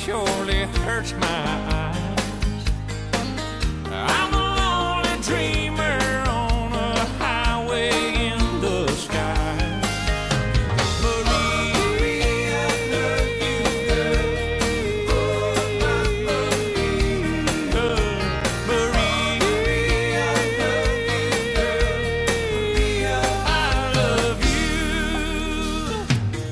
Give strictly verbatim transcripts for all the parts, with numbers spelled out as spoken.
surely hurts my eyes. I'm a lonely dreamer on a highway in the sky. Maria, I love you, girl. Oh, I love you, girl. Maria, I love you, girl. Maria, I love you.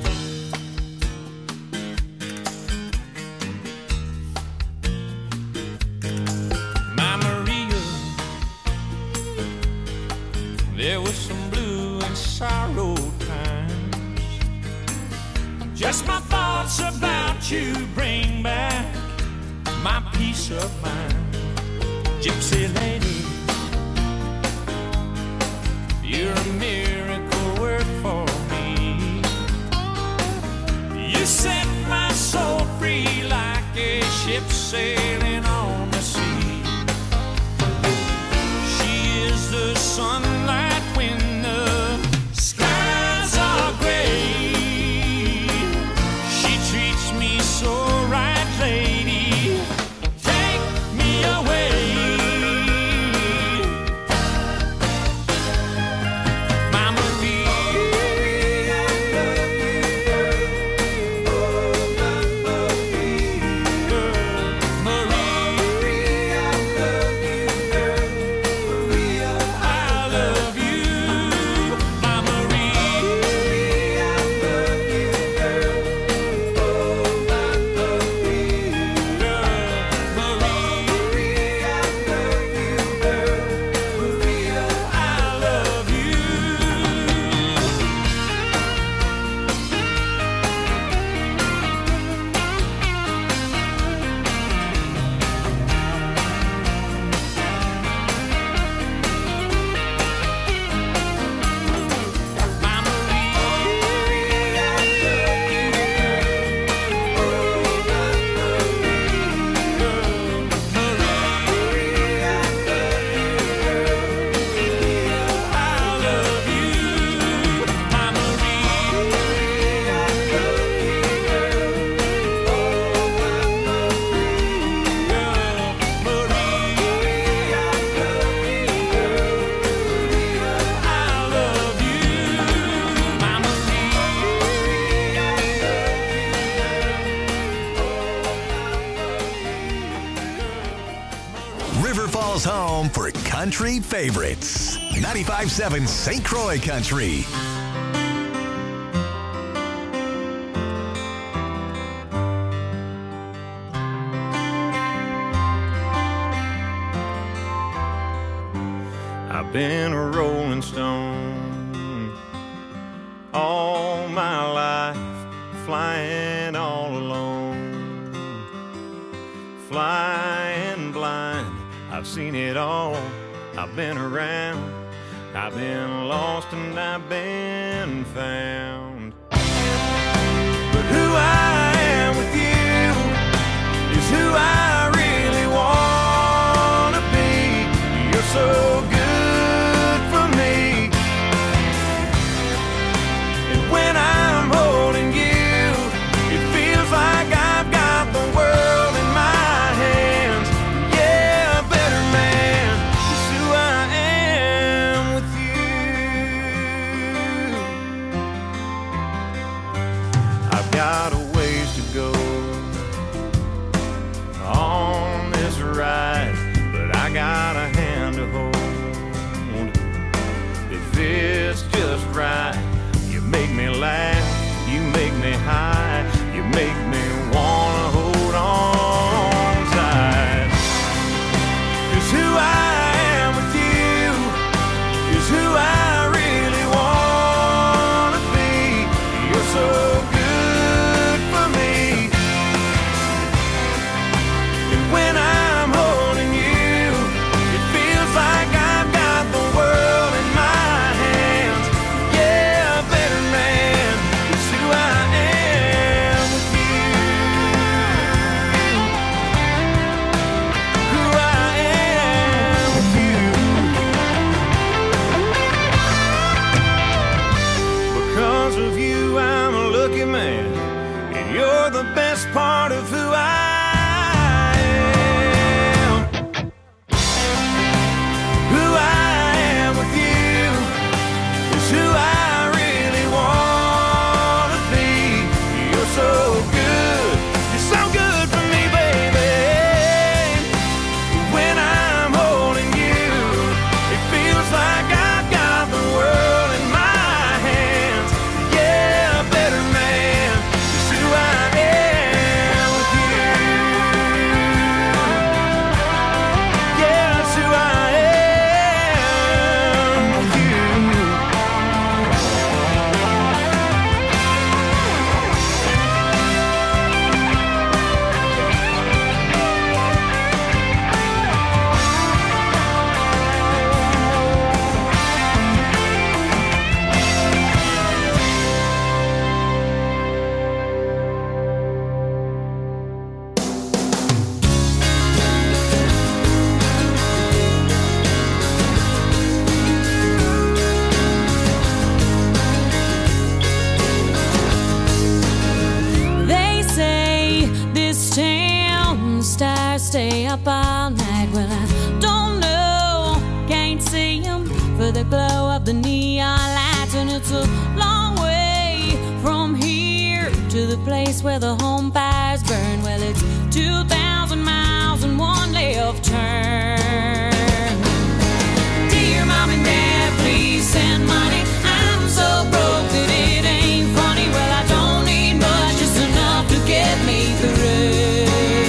My Maria, there was some blue and sorrow times. Just my thoughts about you bring back my peace of mind. Gypsy lady, you're a miracle work for me. You set my soul free like a ship sailing on the sea. She is the sunlight when the skies are gray. She treats me so right, lady. Take me away. My Maria, I love you, girl. Oh, I love you, girl. Maria, I love you, girl. Maria, I love you. My Maria, I love you, girl. Oh, I love you, girl. Maria, I love you, girl. Maria, I love you. My Maria, I love you, girl. Oh, I love you, girl. Maria, I love you, girl. Maria, I love you. My Maria, I love you, girl. Oh, I love you, girl. Maria, I love you, girl. Maria, I love you. My Maria, I River Falls home for country favorites. ninety-five point seven Saint Croix Country. I've been a rolling stone all my life, flying all alone, flying blind. I've seen it all. I've been around. I've been lost and I've been found. But who I am with you is who I really want to be. You're so good for me. And when I'm holding you, it feels like I've got the world in my hands. Yeah, a better man is who I am with you. stay up all night. Well, I don't know, can't see them for the glow of the neon lights. And it's a long way from here to the place where the home fires burn. Well, it's two thousand miles and one left turn. Dear Mom and Dad, please send money. I'm so broke that it ain't funny. Well, I don't need much, just enough to get me through.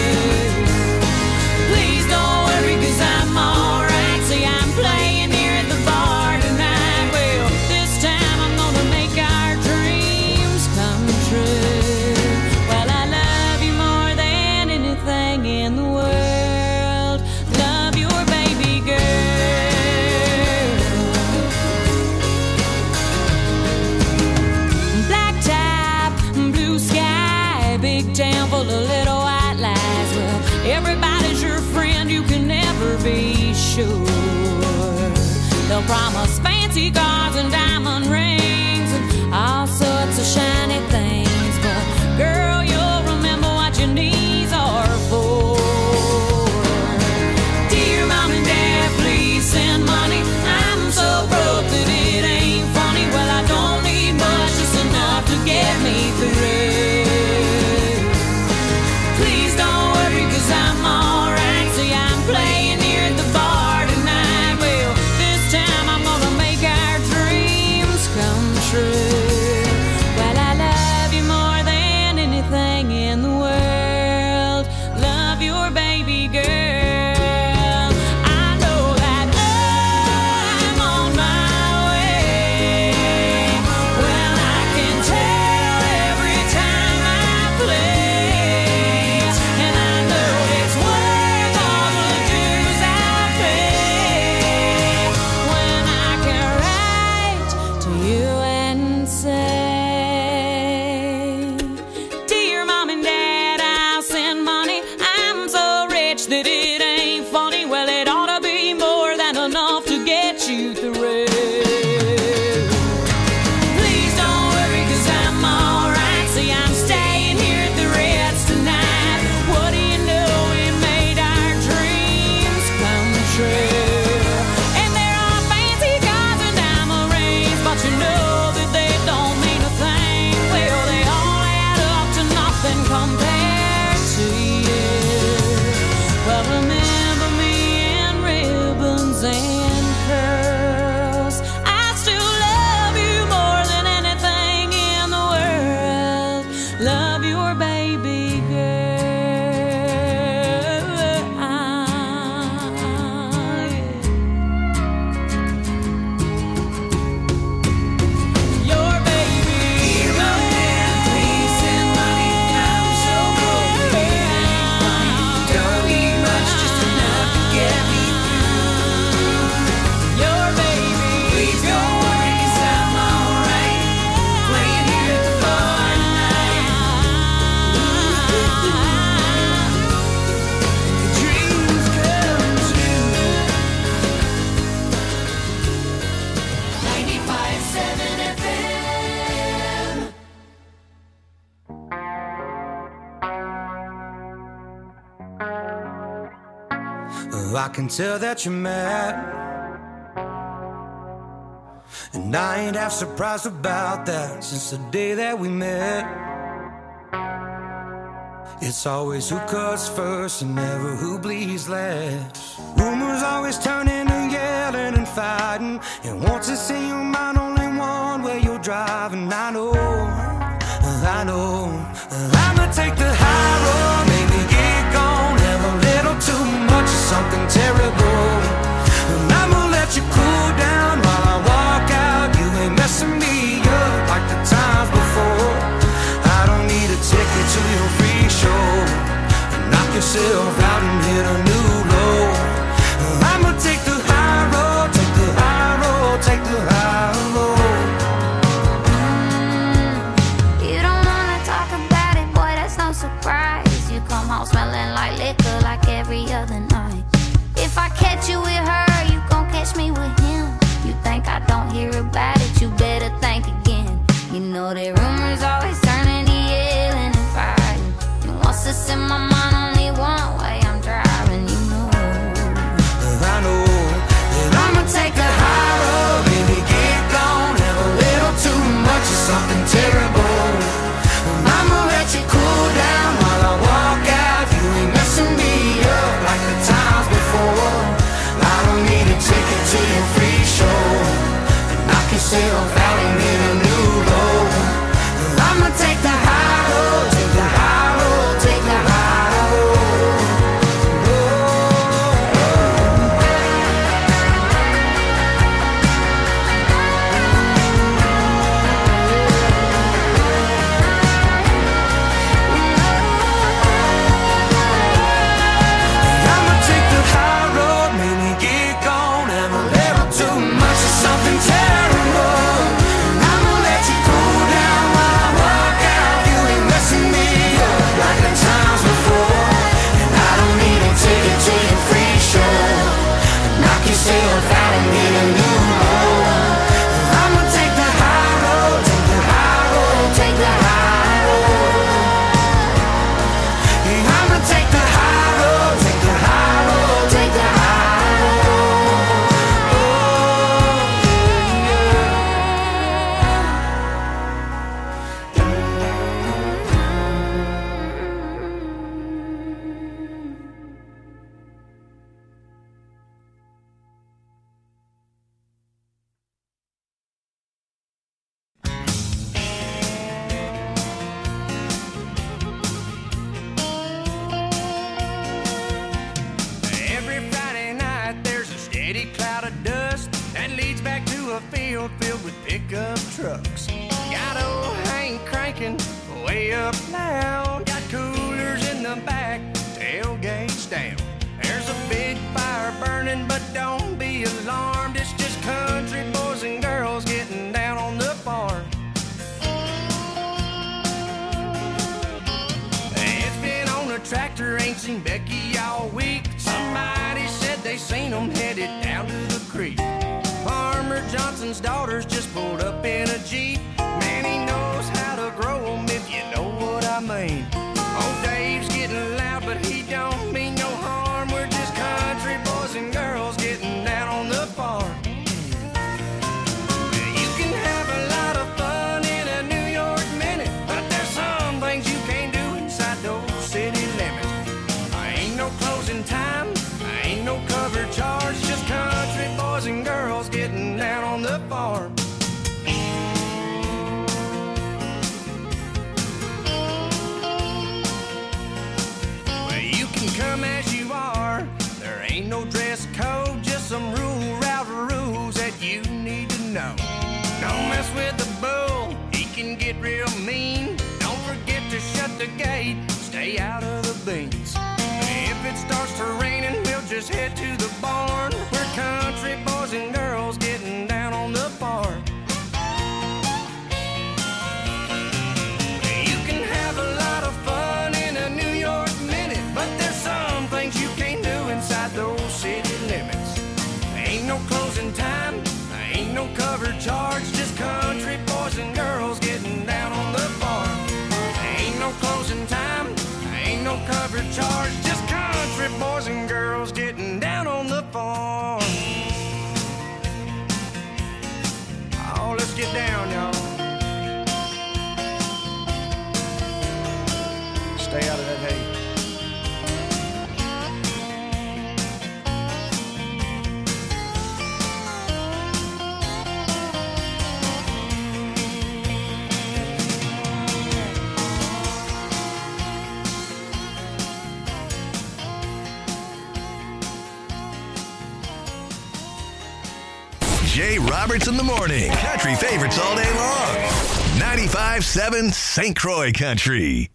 Please don't worry, cause I'm alright. See, I'm playing here at the bar tonight. Well, this time I'm gonna make our dreams come true. Well, I love you more than anything in the world. Love your baby girl. Black top, blue sky, big town full of little white lies. Well, everybody's your friend, you can never be sure. They'll promise fancy cars and diamond rings and all sorts of shiny things, but girl, you'll remember what your knees are for. Dear Mom and Dad, please send money. I'm so broke that it ain't funny. Well, I don't need much, just enough to get me through. Please don't worry, cause I'm alright. See, I'm playing here at the bar tonight. Well, this time I'm gonna make our dreams come true. Well, I love you more than anything in the world. Love your baby girl. I know that I'm on my way. Well, I can tell every time I play, and I know it's worth all the dues I pay when I can write to you and say, Dear Mom and Dad, I'll send money. I'm so rich that it ain't funny. Well, it ought to be more than enough to get you through. Please don't worry, cause I'm alright. See, I'm staying here at the Ritz tonight. What do you know, we made our dreams come true. And there are fancy cars and diamond rings, but you know that they don't mean a thing. Well, they all add up to nothing compared to you. Well, remember me in ribbons and curls. I still love you more than anything in the world. Love your baby girl. Ah, yeah. Your baby girl. Please send money. I'm so broke that it ain't funny. Don't need much, just enough to get me through. Your baby. Please don't worry, cause I'm alright. Playing here at the bar tonight. Dreams come true. ninety-five point seven F M. Oh, I can tell that you're mad, and I ain't half surprised about that. Since the day that we met, it's always who cuts first and never who bleeds last. Rumors always turning to yelling and fighting, and once it's in your mind, only one way you're driving. I know, I know, I'ma take the high road, maybe get gone, have a little too much of something terrible, and I'ma let you cool down while I walk out. You ain't messing me up like the times before. I don't need a ticket to your free show. Knock yourself out and hit a new low. I'ma take the high road, take the high road, take the high road. You don't wanna talk about it, boy, that's no surprise. You come home smelling like liquor like every other night. If I catch you with her, you gon' catch me with him. You think I don't hear about it, you better think again. You know that rumors always turning to yelling and fighting, and once it's in my mind, only one way I'm driving. pickup trucks. Got old Hank cranking way up loud. Got coolers in the back, tailgates down. There's a big fire burning, but don't be alarmed. It's just country boys and girls getting down on the farm. It's been on a tractor, ain't seen Becky all week. Somebody said they seen them headed down to the creek. Farmer Johnson's daughters just pulled up in a Jeep. Man, he knows how to grow them, if you know what I mean. Old Dave's getting loud, but he don't mean no harm. We're just country boys and girls getting down on the farm. You can have a lot of fun in a New York minute, but there's some things you can't do inside those city limits. I ain't no closing time, I ain't no cover charge, just country boys and girls getting down on the farm. Well, you can come as you are, there ain't no dress code, just some rule router rules that you need to know. Don't mess with the bull, he can get real mean. Don't forget to shut the gate, stay out of the beans. If it starts to raining, we'll just head to the barn. We're country boys and girls getting down on the farm. You can have a lot of fun in a New York minute, but there's some things you can't do inside those city limits. Ain't no closing time, ain't no cover charge, just country boys and girls getting down on the farm. Ain't no closing time, ain't no cover charge, just country boys and girls getting down on the farm. Oh, let's get down, y'all. Stay out of that hay. Jay Roberts in the morning. Country favorites all day long. ninety-five seven Saint Croix Country.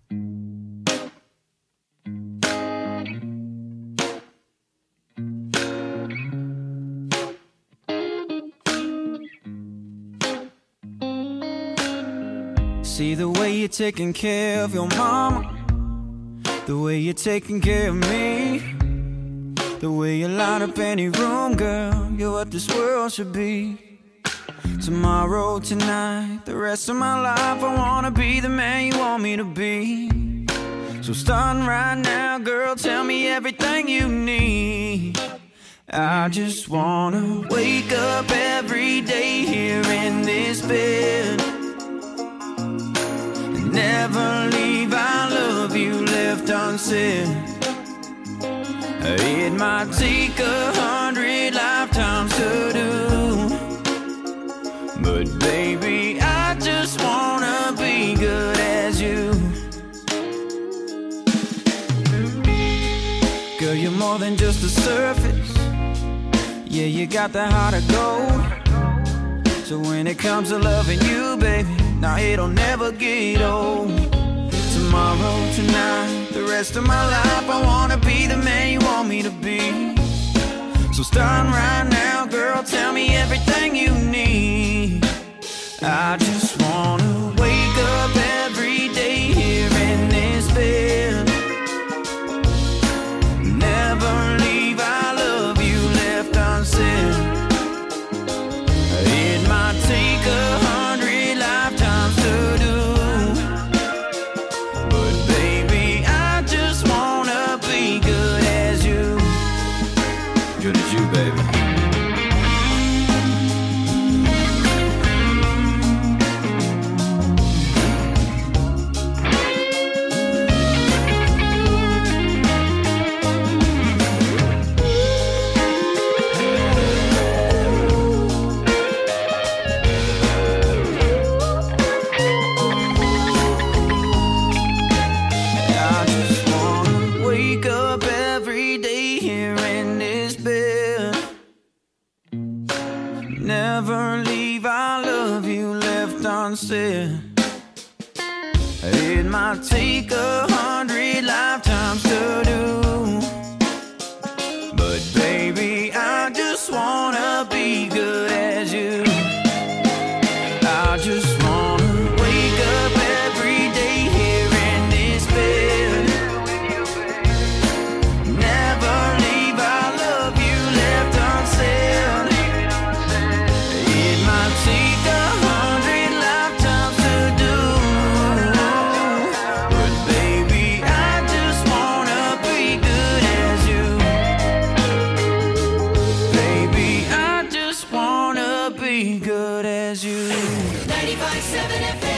See the way you're taking care of your mama, the way you're taking care of me, the way you light up any room, girl, you're what this world should be. Tomorrow, tonight, the rest of my life, I wanna be the man you want me to be. So starting right now, girl, tell me everything you need. I just wanna wake up every day here in this bed, never leave, I love you left unsaid. It might take a hundred lifetimes to do, but baby, I just wanna be good as you. Girl, you're more than just the surface, yeah, you got the heart of gold. So when it comes to loving you, baby, now it'll never get old. Tomorrow, tonight, the rest of my life, I wanna be the man you want me to be. So starting right now, girl, tell me everything you need. I just wanna wake up every day here in this bed, never leave, I love you left unsaid. It might take a hundred lifetimes to do, but baby, I just wanna be good as you. Good as you, baby. done said. It might take a hundred lifetimes to do, but baby, I just wanna be good as you. I just wanna wake up every day here in this bed, never leave our love you left unsaid. It might take a hundred lifetimes to do, but baby, I just wanna be good as you. Baby, I just wanna be good as you. ninety-five seven F M.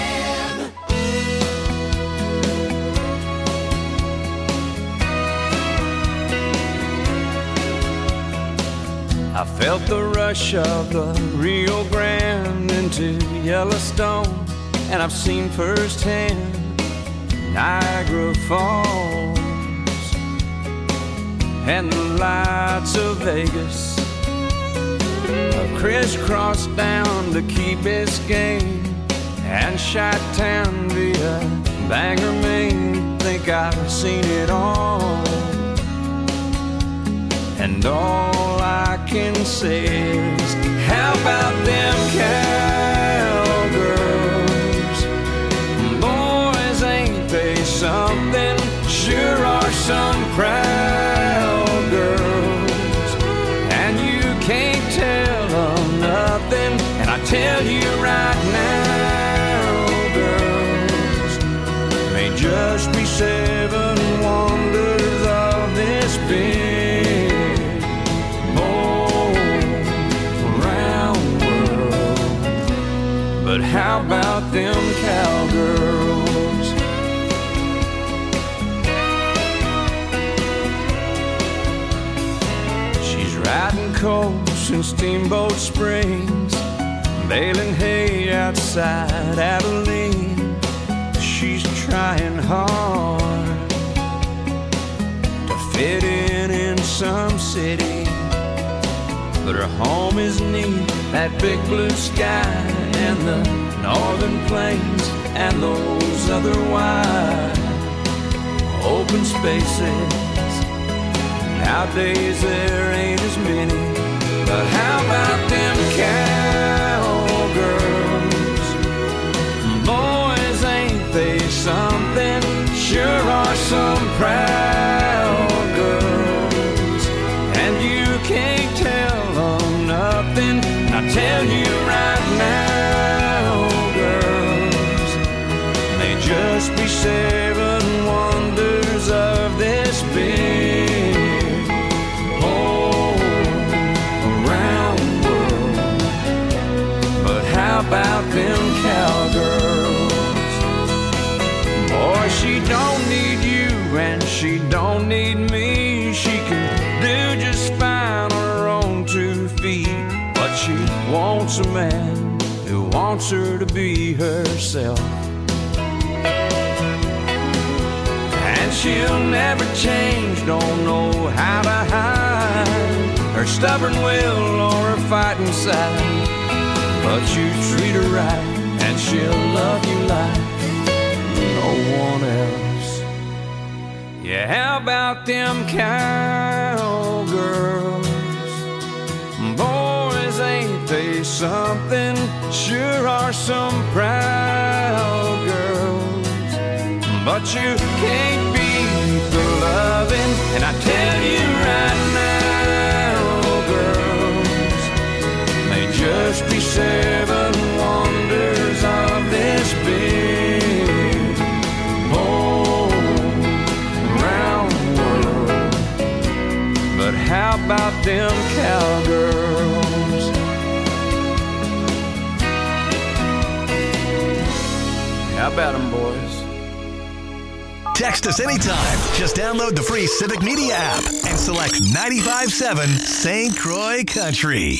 I felt the rush of the Rio Grande into Yellowstone, and I've seen firsthand Niagara Falls and the lights of Vegas. I crisscrossed down to Key Biscayne and Chi-Town via Bangor, Maine. Think I've seen it all, and all I can say is, how about them cowgirls? Boys, ain't they something? Sure are some proud girls, and you can't tell them nothing. And I tell you right now, girls, may just be seven wonders of this big old round world. But how about them cowgirls? She's riding coast in Steamboat Springs, baling hay outside Abilene. She's trying hard to fit in in some city, but her home is neat, that big blue sky and the northern plains and those other wide open spaces. Nowadays there ain't as many, but how about them cowgirls? Boys, ain't they something? Sure are some proud girls, and you can't tell them nothing. I tell you right now, girls, they just be seven wonders of this big whole round world. But how about them cowgirls? Boy, she don't need you and she don't need me. She can do just fine on her own two feet, but she wants a man who wants her to be herself. And she'll never change, don't know how to hide her stubborn will or her fighting side. But you treat her right and she'll love you like no one else. Yeah, how about them cowgirls? Boys, ain't they something? Sure are some proud girls, but you can't beat the loving. And I tell you right now, girls, may just be seven wonders of this big whole round world. But how about them cowgirls? How about them, boys? Text us anytime. Just download the free Civic Media app and select ninety-five seven Saint Croix Country.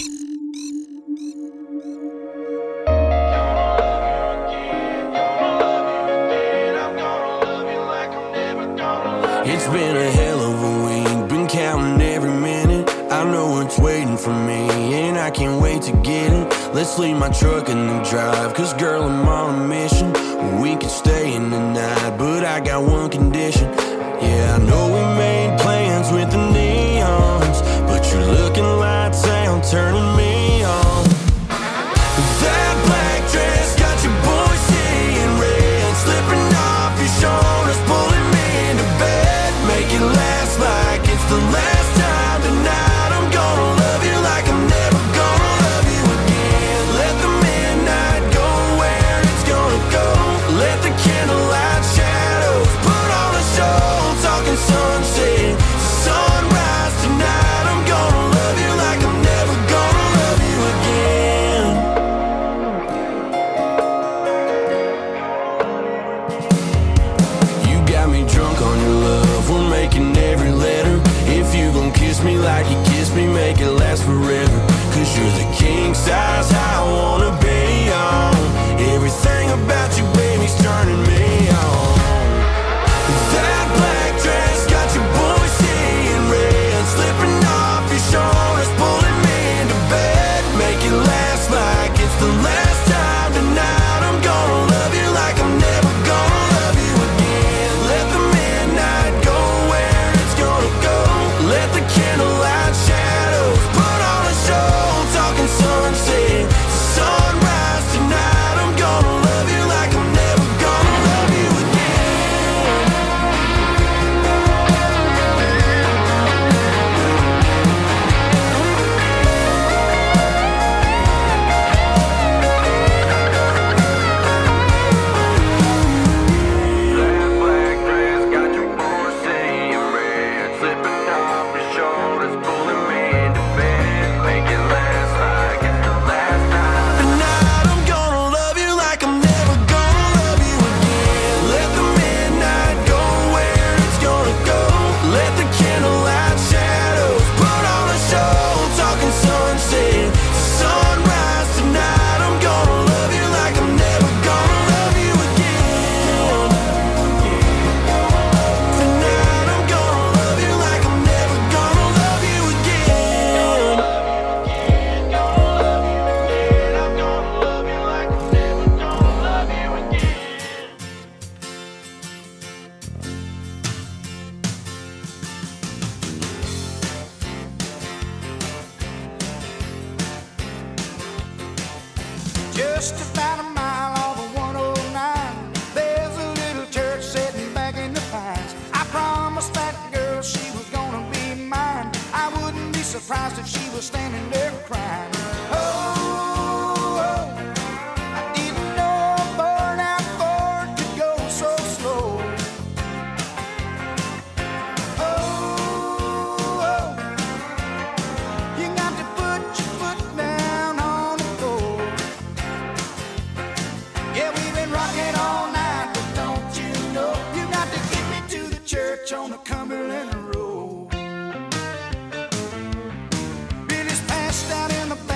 It's been a hell of a week, been counting every minute. I know it's waiting for me, and I I can't wait to get it. Let's leave my truck in the drive, cause girl, I'm on a mission. We could stay in the night, but I got one condition. Yeah, I know we made plans with the neons, but your looking lights out, turning me on. That black dress got your boy seeing red, slipping off your shoulders, pulling me into bed. Make it last like it's the last time tonight. I'm gonna love you like I'm never gonna love you again. Let the midnight go where it's gonna go. Let the candlelight shadows put on a show. Talking sunset, sunrise tonight. I'm gonna love you like I'm never gonna love you again. You got me drunk on your love, we're making every letter. If you gon' kiss me like you kiss me, make it last forever. Cause you're the king size I wanna be on. Everything about you, baby's turning me on. That black dress got your boy seeing red, slipping off your shoulders, pulling me into bed. Make it last like it's the last time tonight. I'm gonna love you like I'm never gonna love you again. Let the midnight go where it's gonna go. Let the candlelight shadows put on a show. Talking sunset, sunrise tonight. I'm gonna love you like I'm never gonna love you again. That black dress got your boy seeing red, slipping off your shoulders, pulling me into bed. Make it last like it's the last time. Tonight I'm gonna love you like I'm never gonna love you again. Let the midnight go where it's gonna go. Let the candlelight shadows put on a show. Talking sunset, sunrise tonight. I'm gonna love you like I'm never gonna love you again. Tonight I'm gonna love you like I'm never gonna love you again. I'm gonna love you again. I'm gonna love you like I'm never gonna love you again. Just about a mile off of one oh nine, there's a little church sitting back in the pines. I promised that girl she was gonna be mine. I wouldn't be surprised if she was standing there crying. Oh, oh, I didn't know a burnout Ford could go so slow. Oh, oh, you got to put your foot down on the floor. Yeah, we've been rocking all night, but don't you know you got to get me to the church on the Cumberland Road. Billy's passed out in the back.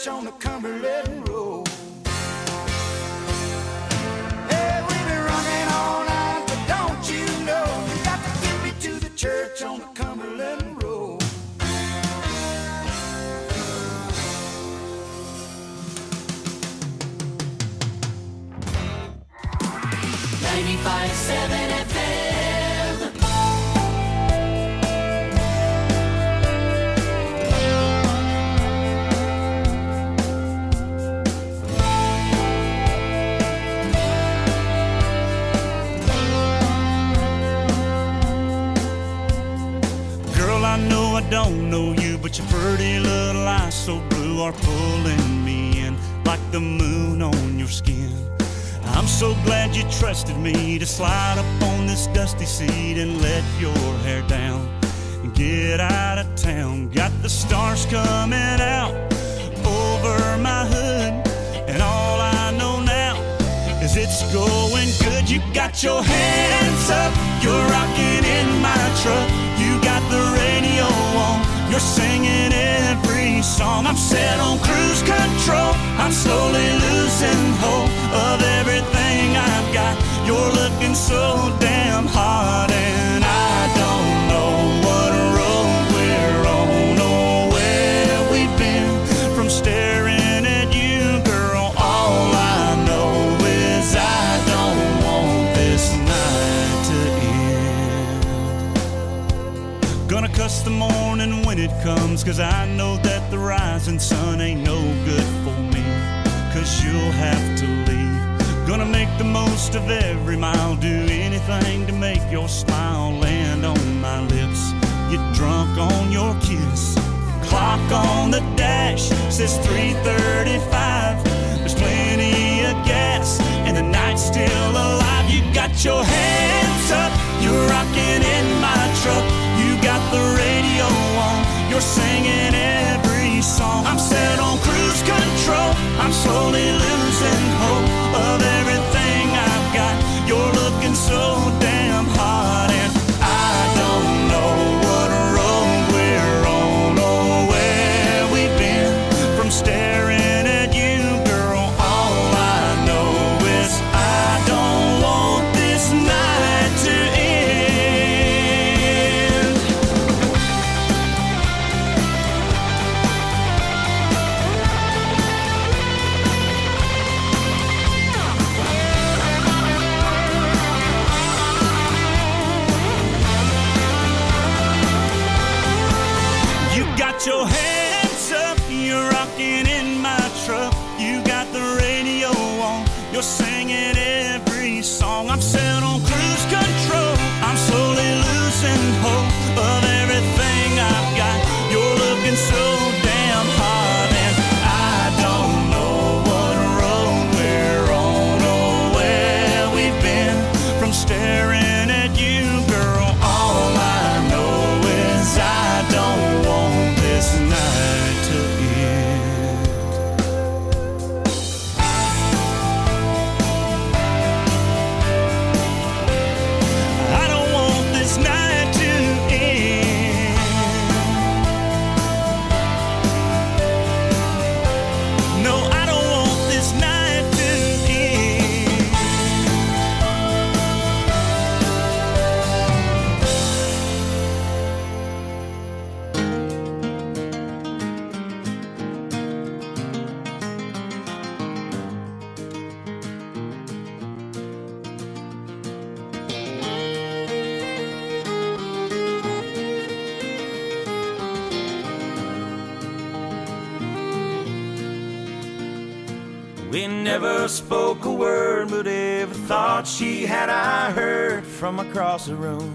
church on the Cumberland Road. Hey, we've been running all night, but don't you know you got to get me to the church on the Cumberland Road. ninety-five point seven F M. Girl, I know I don't know you, but your pretty little eyes so blue are pulling me in like the moon on your skin. I'm so glad you trusted me to slide up on this dusty seat and let your hair down and get out of town. Got the stars coming out over my hood, and all I know now is it's going good. You got your hands up, you're rocking in my truck. You got the radio on, you're singing every song. I'm set on cruise control, I'm slowly losing hope of everything I've got. You're looking so damn hot, and I don't know what road we're on or where we've been. From staring at you, girl, all I know is I don't want this night to end. Gonna cuss the morning when it comes, 'cause I know that the rising sun ain't no good for me, 'cause you'll have to leave. Gonna make the most of every mile, do anything to make your smile land on my lips. Get drunk on your kiss. Clock on the dash says three thirty-five. There's plenty of gas and the night's still alive. You got your hands up, you're rocking in my truck. You got the radio on, you're singing every song. I'm set on cruise control, I'm slowly losing hope of everything I've got. You're looking so damn hot, and I don't know what road we're on or where we've been. From staring at you, girl, all I know is I don't want this night to end. Your hands up, you're rocking in my truck. You got the radio on, you're singing every song. I'm set on cruise control, I'm slowly losing hope of everything I've got. You're looking so damn hot, and I don't know what road we're on or where we've been. From staring at you, girl, all I know is I don't want this night to end. I don't want this night to end. No, I don't want this night to end. We never spoke a word, but every thought she had I heard from across the room.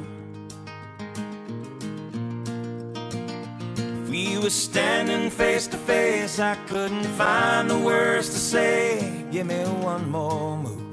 If we were standing face to face, I couldn't find the words to say. Give me one more move.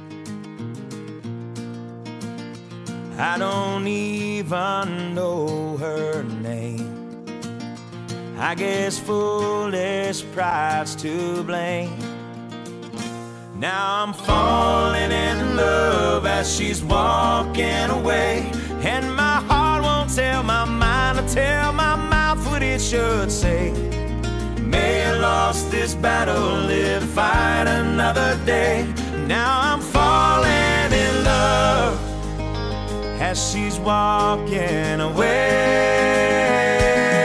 I don't even know her name. I guess foolish pride's to blame. Now I'm falling in love as she's walking away, and my heart won't tell my mind to tell my mouth what it should say. May a long lost this battle, live to fight another day. Now I'm falling in love as she's walking away.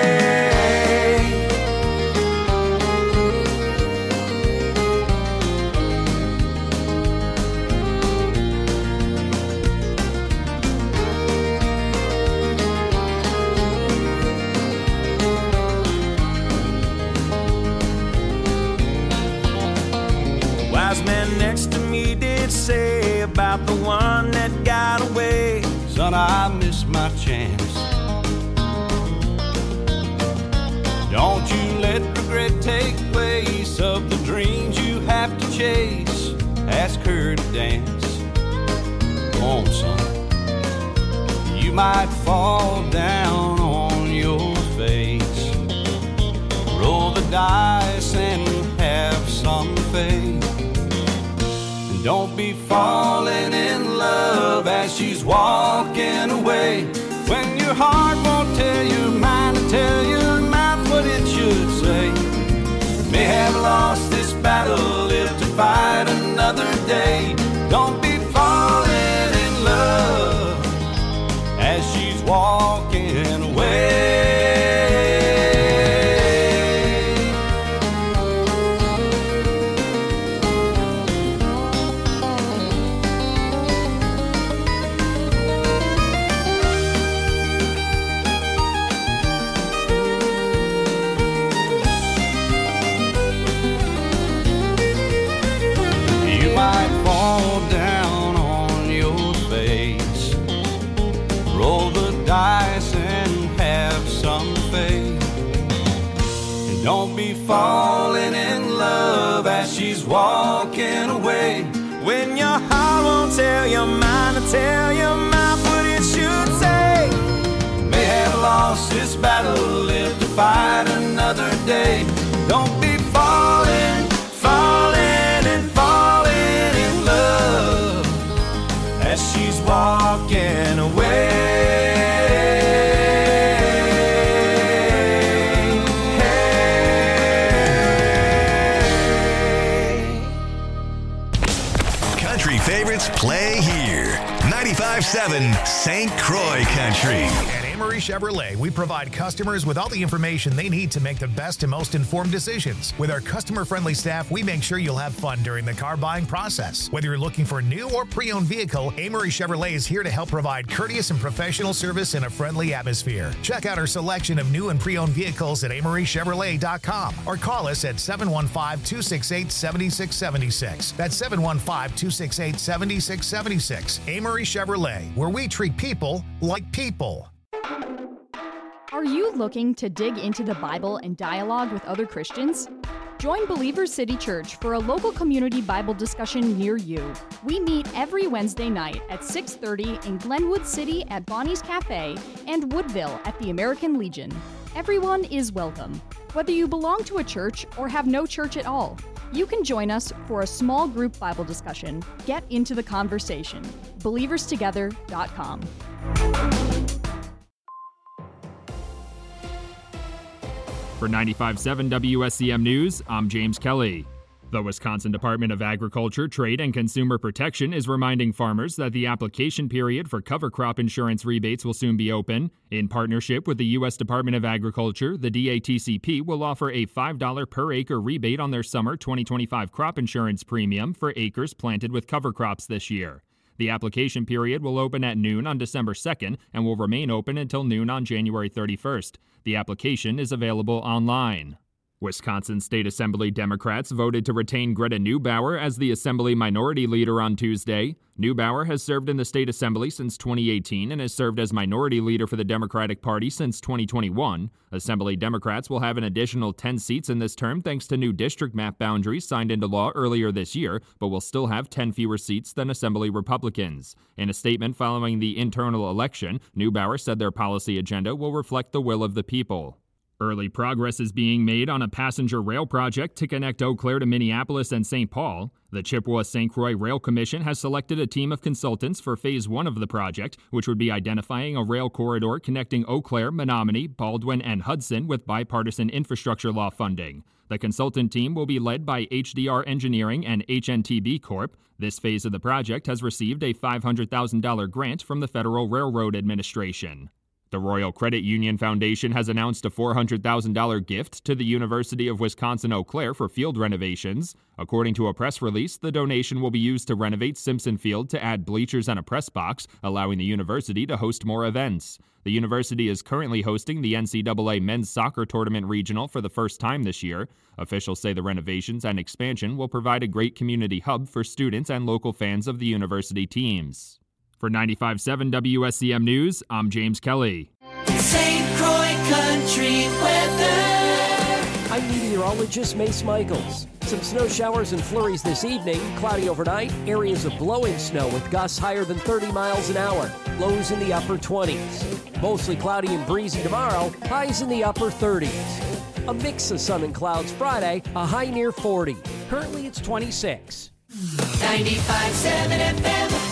Wise man next to me did say about the one that got away, son, I missed my chance. Don't you let regret take place of the dreams you have to chase. Ask her to dance. Come on, son. You might fall down on your face. Roll the dice and have some faith. And don't be falling in love as she's walking away. When your heart won't tell your mind to tell your mouth what it should say. May have lost this battle, live to fight another day. Don't be falling in love as she's walking away. Dice and have some faith. And don't be falling in love as she's walking away. When your heart won't tell your mind to tell your mouth what it should say. May have lost this battle, live to fight another day. Don't be falling, falling and falling in love as she's walking away. Favorites play here. ninety-five point seven Saint Croix Country. At Amory Chevrolet, we provide customers with all the information they need to make the best and most informed decisions. With our customer-friendly staff, we make sure you'll have fun during the car buying process. Whether you're looking for a new or pre-owned vehicle, Amory Chevrolet is here to help provide courteous and professional service in a friendly atmosphere. Check out our selection of new and pre-owned vehicles at amory chevrolet dot com or call us at seven one five, two six eight, seven six seven six. That's seven one five, two six eight, seven six seven six. Amory Chevrolet, where we treat people like people. Are you looking to dig into the Bible and dialogue with other Christians? Join Believers City Church for a local community Bible discussion near you. We meet every Wednesday night at six thirty in Glenwood City at Bonnie's Cafe and Woodville at the American Legion. Everyone is welcome. Whether you belong to a church or have no church at all, you can join us for a small group Bible discussion. Get into the conversation. believers together dot com. For ninety-five point seven W S C M News, I'm James Kelly. The Wisconsin Department of Agriculture, Trade, and Consumer Protection is reminding farmers that the application period for cover crop insurance rebates will soon be open. In partnership with the U S Department of Agriculture, the D A T C P will offer a five dollars per acre rebate on their summer twenty twenty-five crop insurance premium for acres planted with cover crops this year. The application period will open at noon on December second and will remain open until noon on January thirty-first. The application is available online. Wisconsin State Assembly Democrats voted to retain Greta Neubauer as the Assembly Minority Leader on Tuesday. Neubauer has served in the State Assembly since twenty eighteen and has served as Minority Leader for the Democratic Party since twenty twenty-one. Assembly Democrats will have an additional ten seats in this term thanks to new district map boundaries signed into law earlier this year, but will still have ten fewer seats than Assembly Republicans. In a statement following the internal election, Neubauer said their policy agenda will reflect the will of the people. Early progress is being made on a passenger rail project to connect Eau Claire to Minneapolis and Saint Paul. The Chippewa-Saint Croix Rail Commission has selected a team of consultants for Phase one of the project, which would be identifying a rail corridor connecting Eau Claire, Menominee, Baldwin, and Hudson with bipartisan infrastructure law funding. The consultant team will be led by H D R Engineering and H N T B Corp. This phase of the project has received a five hundred thousand dollars grant from the Federal Railroad Administration. The Royal Credit Union Foundation has announced a four hundred thousand dollars gift to the University of Wisconsin-Eau Claire for field renovations. According to a press release, the donation will be used to renovate Simpson Field to add bleachers and a press box, allowing the university to host more events. The university is currently hosting the N C double A Men's Soccer Tournament Regional for the first time this year. Officials say the renovations and expansion will provide a great community hub for students and local fans of the university teams. For ninety-five point seven W S C M News, I'm James Kelly. Saint Croix Country weather. I'm meteorologist Mace Michaels. Some snow showers and flurries this evening. Cloudy overnight. Areas of blowing snow with gusts higher than thirty miles an hour. Lows in the upper twenties. Mostly cloudy and breezy tomorrow. Highs in the upper thirties. A mix of sun and clouds Friday. A high near forty. Currently it's twenty-six. ninety-five point seven F M.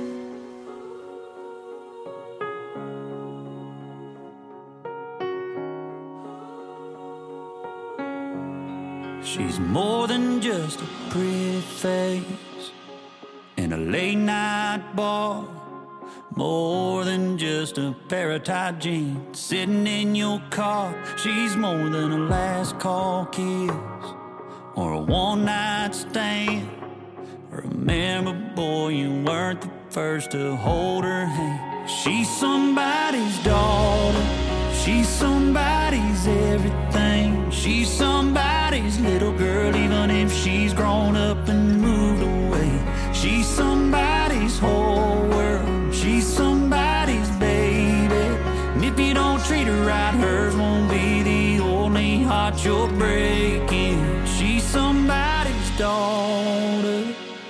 She's more than just a pretty face in a late night bar, more than just a pair of tight jeans sitting in your car. She's more than a last call kiss or a one night stand. Remember, boy, you weren't the first to hold her hand. She's somebody's daughter. She's somebody's everything. She's somebody's little girl, even if she's grown up and moved away. She's somebody's whole world. She's somebody's baby. And if you don't treat her right, hers won't be the only heart you're breaking. She's somebody's daughter.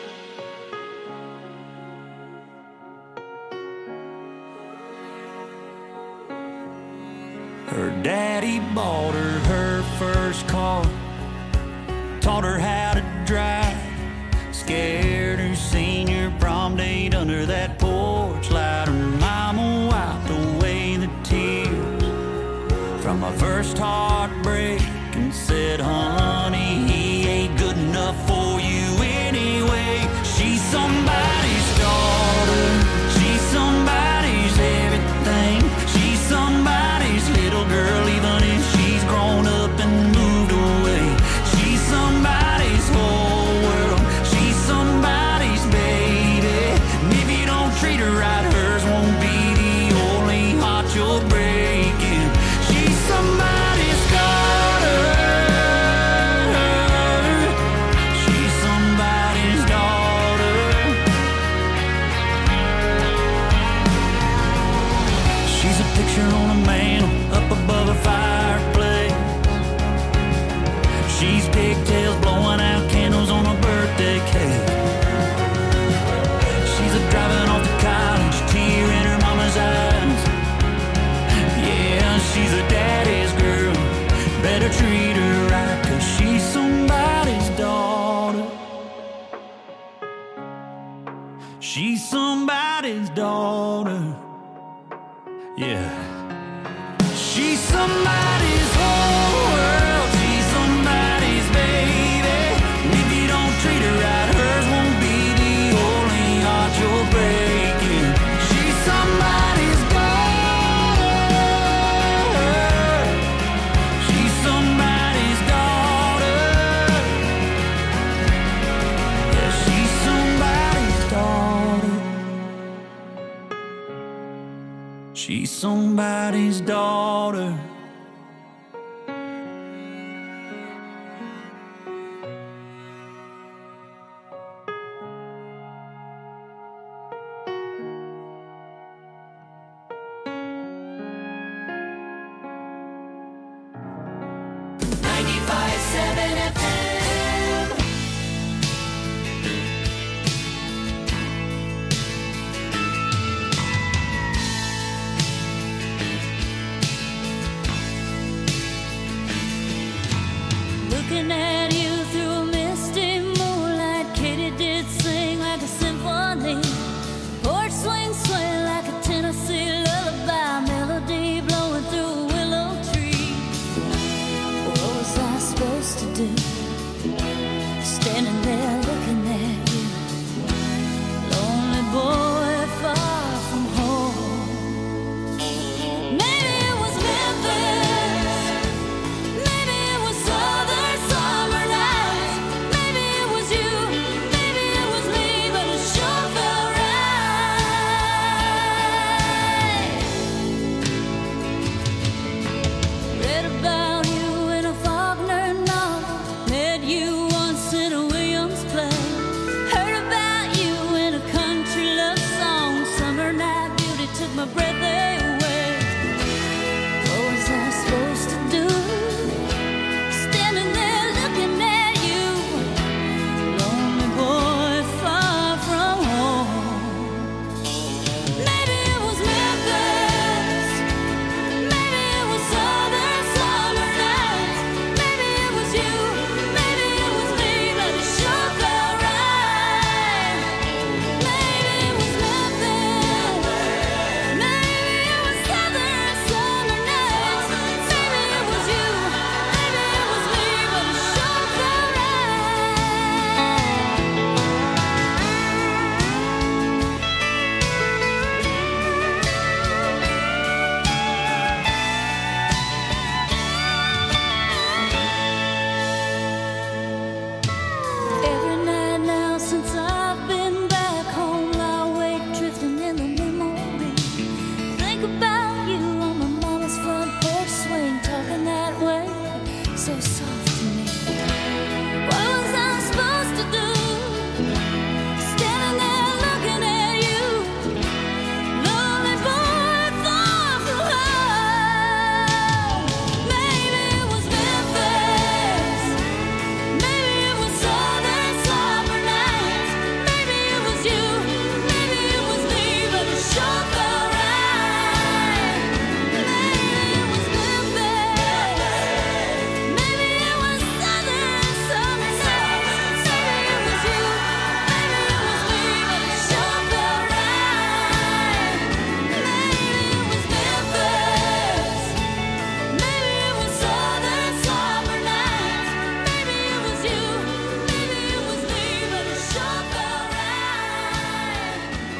Her daddy bought her her first car, taught her how to drive, scared her senior prom date under that porch light. Her mama wiped away the tears from my first heartbreak and said, honey, he ain't good enough for you anyway. She's somebody's daughter. She's somebody's everything. She's somebody's little girl, even if she's grown up and moved away. She's somebody's whole world. She's somebody's baby. And if you don't treat her right, hers won't be the only heart you're breaking. She's somebody's daughter. She's somebody's daughter. She's a picture on a mantle up above a fireplace. She's pigtails blowing out candles on a birthday cake. She's a driving off to college, tear in her mama's eyes. Yeah, she's a daddy's girl. Better treat her right, 'cause she's somebody's daughter. She's somebody's daughter. Yeah. She's somebody's whole world. She's somebody's baby. And if you don't treat her right, hers won't be the only heart you're breaking. She's somebody's daughter. She's somebody's daughter. Yeah, she's somebody's daughter. She's somebody's daughter. ninety-five point seven F M. do, standing there looking at you, lonely boy far from home. Maybe it was Memphis, maybe it was southern summer nights, maybe it was you, maybe it was me, but it sure felt right. Read about you in a Faulkner novel, met you once in a Williams play, heard about you in a country love song, summer night beauty took my breath away. What was I supposed to do? Standing there looking at you, lonely boy far from home. Maybe it was Memphis, maybe it was southern summer nights, maybe it was you, maybe it was me, but it sure felt right. Maybe it was Memphis, maybe it was southern summer nights, maybe it was you, maybe it was me, but it sure felt Every night now since I've been back home, I wake drifting in the memory. Think about you on my mama's front porch swing, talking that way, so soft to me. What was I supposed to do? Standing there looking at you, lonely boy far from home. Maybe it was Memphis, maybe it was southern summer nights, maybe it was you, maybe it was me, but it sure felt right. Maybe it was Memphis, maybe it was southern summer nights, maybe it was you, maybe it was me, but it sure felt right. Maybe it was Memphis, maybe it was southern summer nights, maybe it was you, maybe it was me, but it sure felt right.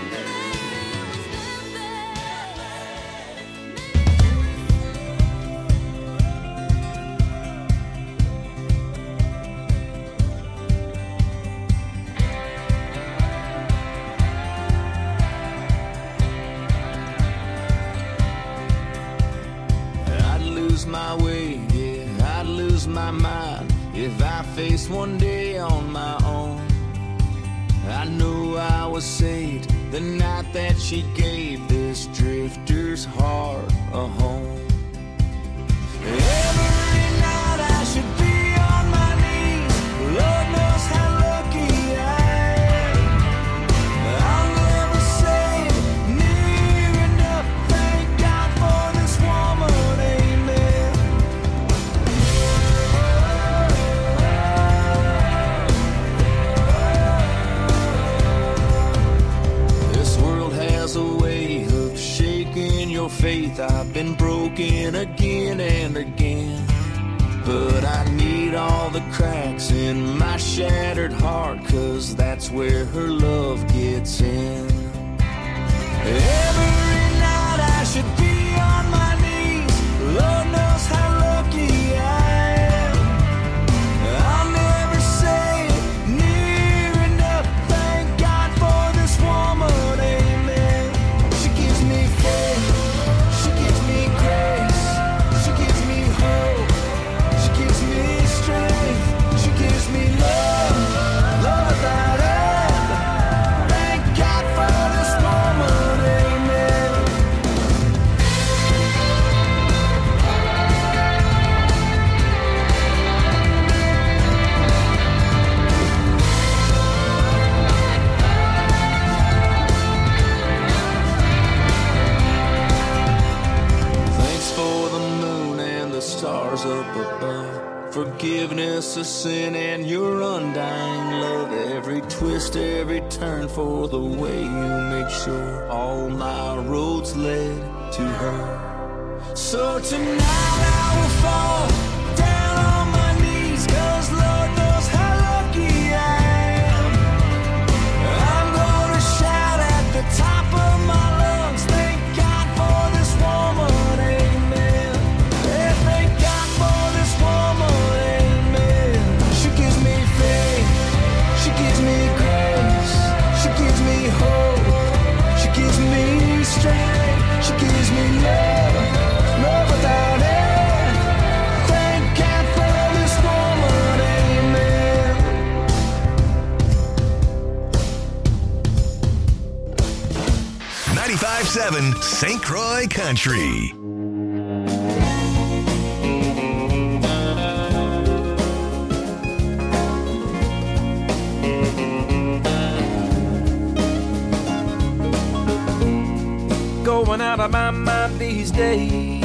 I'd lose my way, yeah, I'd lose my mind if I faced one day on my own. I know I was saved the night that she gave this drifter's heart a home. Every night I should be on my knees, Lord knows how lucky I am. I'll never say near enough, thank God for this woman, amen. This world has a way of shaking your faith. I've been broken again and again, but I need all the cracks in my shattered heart, 'cause that's where her love gets in. Every night I should be on my knees, Lord knows how lucky I am. I'll never say near enough, thank God for this woman, amen. She gives me faith, she gives me grace, she gives me hope, she gives me strength, she gives me love, love without end. Thank God for this woman, amen. Thanks for the moon and the stars up above, forgiveness of sin and your undying love. Every twist, every turn for the way you make sure all my roads led to her. So tonight I will fall down on my knees, 'cause seven Saint Croix Country. Going out of my mind these days,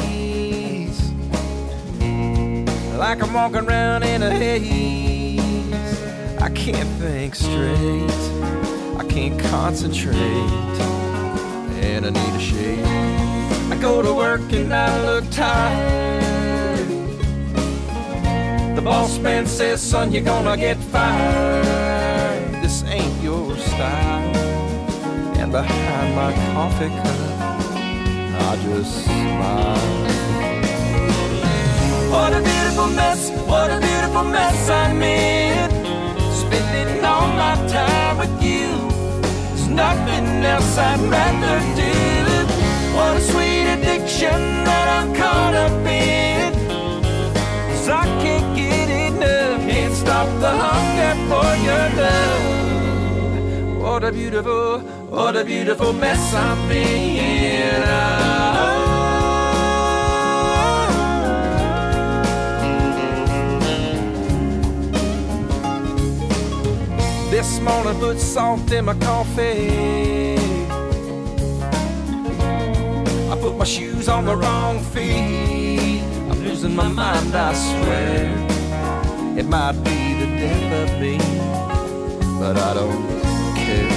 like I'm walking around in a haze. I can't think straight, I can't concentrate, and I need a shave. I go to work and I look tired. The boss man says, son, you're gonna get fired. This ain't your style. And behind my coffee cup, I just smile. What a beautiful mess, what a beautiful mess I'm in. Spending all my time with you. There's nothing else I'd rather do. What a sweet addiction that I'm caught up in. 'Cause I can't get enough, can't stop the hunger for your love. What a beautiful, what a beautiful mess I'm in. Oh. This morning put salt in my coffee. I put my shoes on the wrong feet. I'm losing my mind, I swear. It might be the death of me, but I don't care.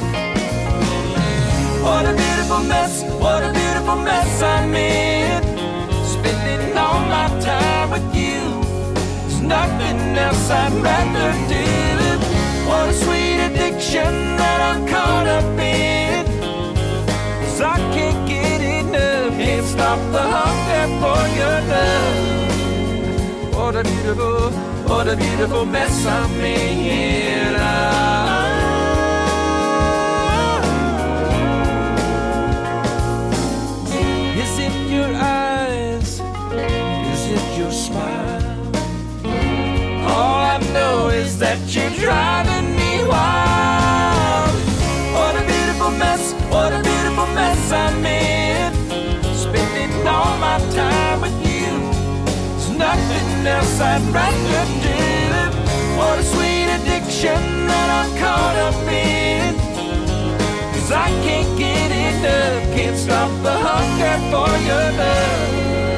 What a beautiful mess, what a beautiful mess I'm in. Spending all my time with you. There's nothing else I'd rather do. What a sweet addiction that I'm caught up in. 'Cause I can't get enough, can't stop the hunger for your love. What a beautiful, what a beautiful mess I'm in. Oh. Is it your eyes? Is it your smile? All I know is that you're driving me wild. What a beautiful mess, what a beautiful mess I'm in. Spending all my time with you. There's nothing else I'd rather do. What a sweet addiction that I'm caught up in. 'Cause I can't get enough, can't stop the hunger for your love.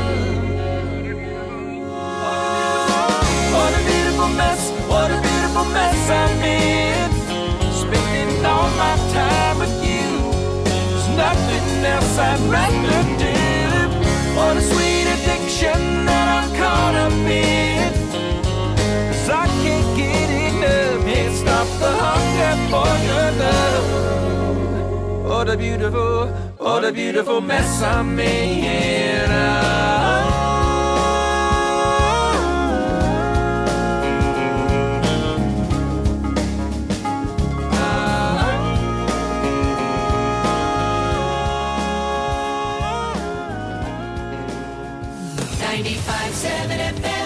What a beautiful mess, what a beautiful mess I'm in. Spending all my time with you. There's nothing else I'd rather do. What a sweet addiction that I'm caught up in. 'Cause I can't get enough, can't stop the hunger for your love. What a beautiful, what a beautiful mess I'm in. Oh. ninety-five seven F M.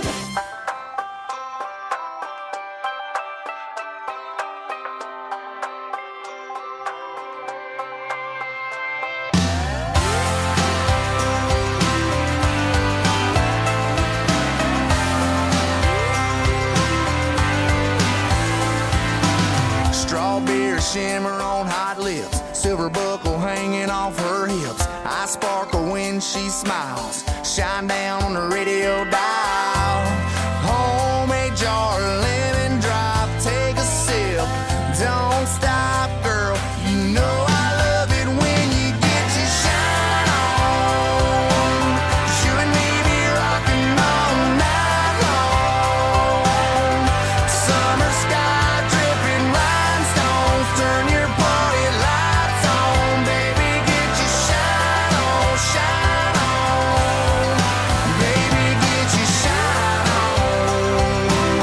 Strawberry shimmer on hot lips, silver buckle hanging off her hips. I sparkle when she smiles, shine down on the radio dial. Homemade jar, lemon drop, take a sip. Don't stop, girl, you know I love it when you get your shine on. You and me be rocking all night long. Summer sky dripping rhinestones, turn your party lights on. Baby, get your shine on, shine on. Baby, get your shine on.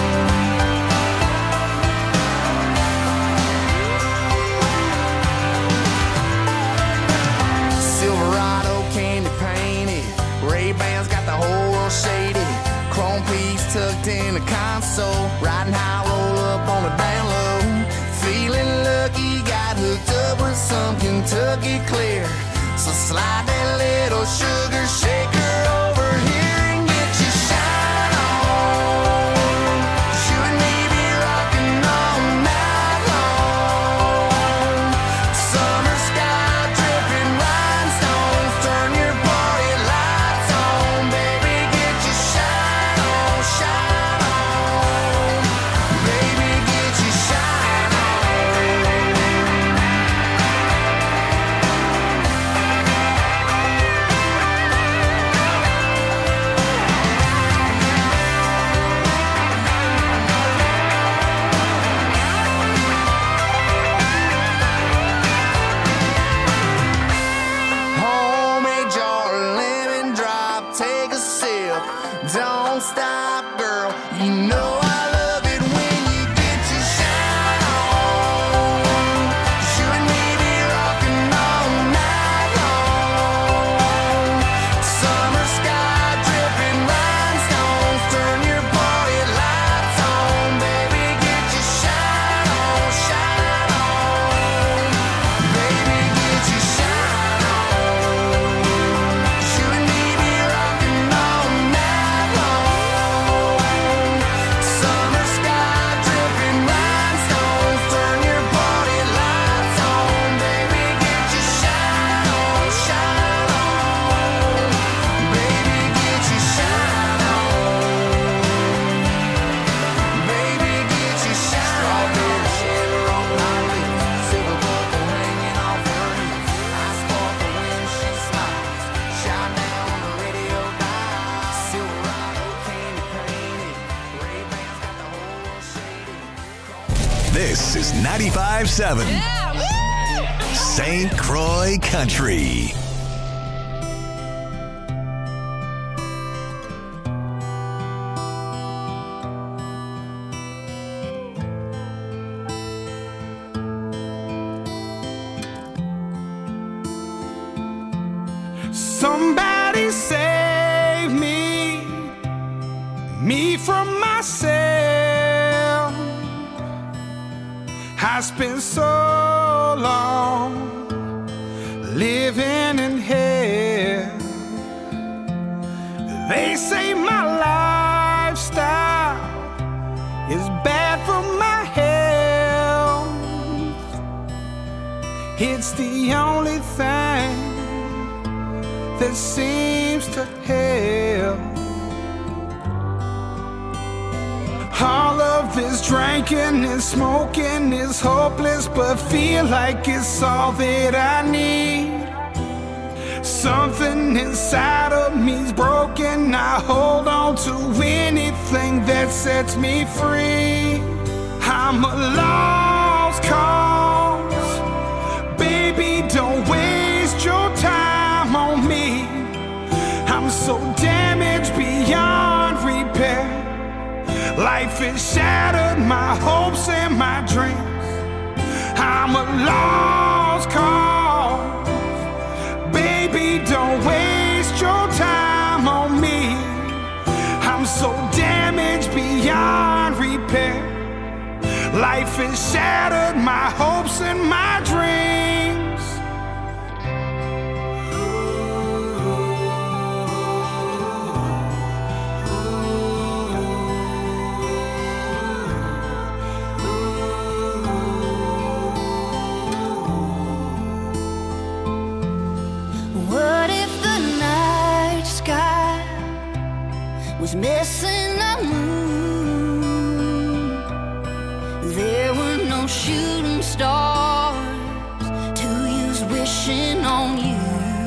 Silverado candy painted, Ray-Bans got the whole world shaded. Chrome piece tucked in the console, riding high, roll up on the down low. Feeling lucky, got hooked up with some Kentucky clear. So slide that little sugar shaker over here and get your shine on. 'Cause you and me be rocking all night long. Summer sky dripping rhinestones, turn your party lights on. Baby, get your shine on, shine on. Baby, get your shine on. Homemade jar of lemon drop, take a sip. Don't stop, girl. You know I love it when you get your shine on. 'Cause you and me be rocking all night long. Summer sky dripping rhinestones, turn your party lights on. Baby, get your shine on, shine on. Baby, get your shine on. 'Cause you and me be rocking all night long. Summer sky dripping rhinestones, turn your party lights on. Baby, get your shine on, shine on. Baby, get your shine on. Baby, get your shine on. Strawberry shiver on my lips, silver buckle hanging off her hips. I sparkle when she smiles, shine down on the radio dial. Silverado candy painted, Ray-Bans got the whole world shaded. This is ninety-five seven Saint Croix Country. Somebody save me, me from myself. I spent so long living in hell. They say my lifestyle is bad for my health. It's the only thing that seems to help. All of this drinking and smoking is hopeless, but feel like it's all that I need. Something inside of me's broken. I hold on to anything that sets me free. I'm a lost cause. Baby, don't waste your time on me. I'm so damaged beyond repair. Life has shattered my hopes and my dreams. I'm a lost cause. Baby, don't waste your time on me. I'm so damaged beyond repair. Life has shattered my hopes and my dreams. What if the night sky was missing a moon? There were no shooting stars to use wishing on you.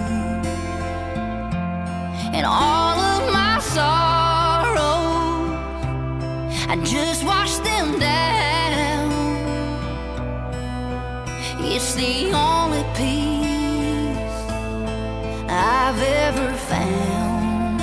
And all of my sorrows, I just washed them down. It's the only peace I've ever found.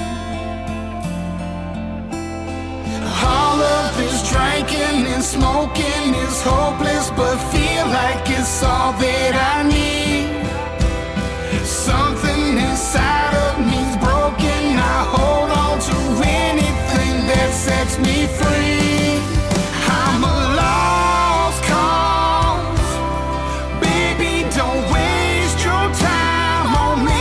All of this drinking and smoking is hopeless, but feel like it's all that I need. Something inside of me's broken. I hold on to anything that sets me free. I'm a lost cause. Baby, don't waste your time on me.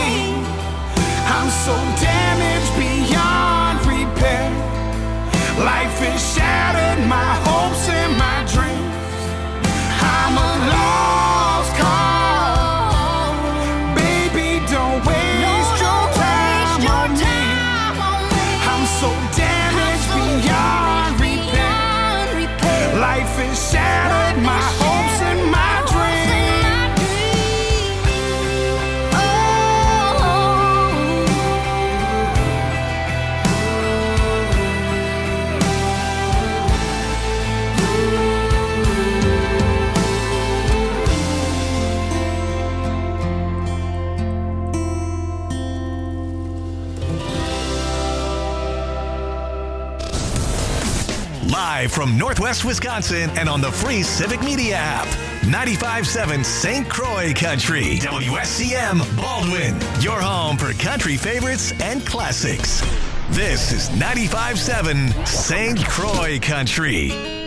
Live from Northwest Wisconsin and on the free Civic Media app. ninety-five point seven Saint Croix Country. W S C M Baldwin. Your home for country favorites and classics. This is ninety-five point seven Saint Croix Country.